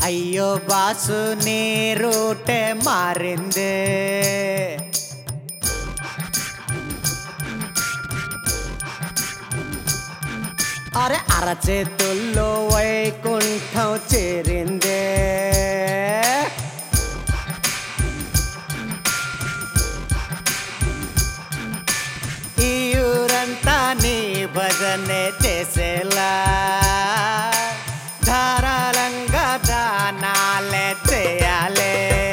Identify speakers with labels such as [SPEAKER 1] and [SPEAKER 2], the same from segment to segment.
[SPEAKER 1] అయ్యో బాసు నీ రూటే మారిందే, అరే అరచేతుల్లో వైకుంఠం చేరిందే. ఈ ఊరంతా నీ భజనే చేసేలా ధారాళంగా దానాలే చేయాలే.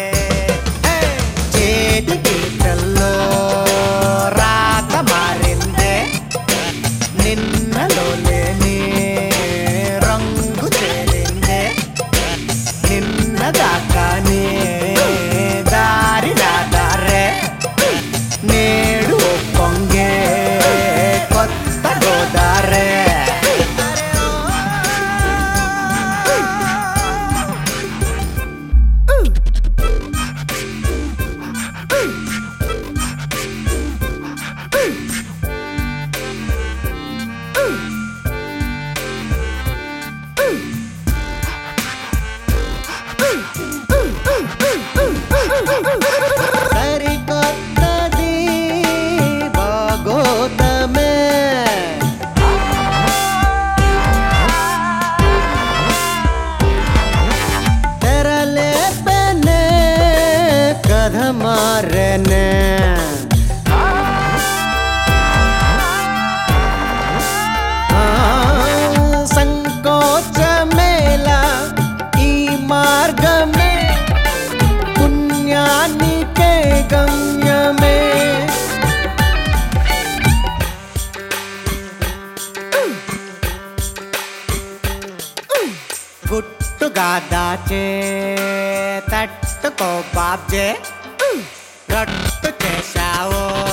[SPEAKER 1] చేతి గీతల్లో రాత మారిందే, నిన్నలో లేని రంగు చేరిందే. నిన్న దాకానే దారి దాటారే, నేడు పొంగే కొత్త గోదారే. సరికొత్తది భాగోతమే, తెరలేపనే కథ మారనే. సంకోచమేలా ఈ మార్గమే, పుణ్యానికే గమ్యమే. గుట్టుగా దాచే తట్టుకో బాబ్జే, రట్టు చేశావో